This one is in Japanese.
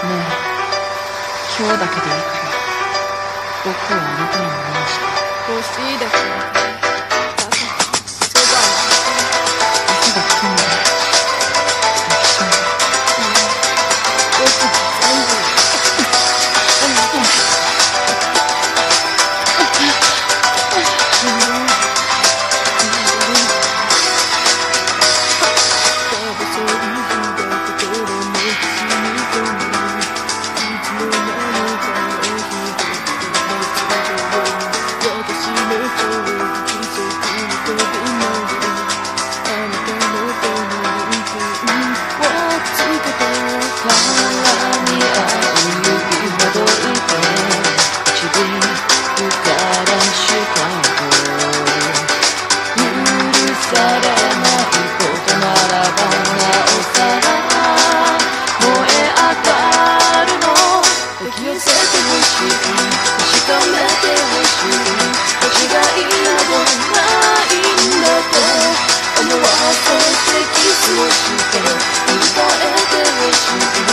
ねえ、今日だけでいいから僕はあなたのものにして欲しいだけ朝そば朝が来るまで一緒に僕全部キスをして歌えてほしい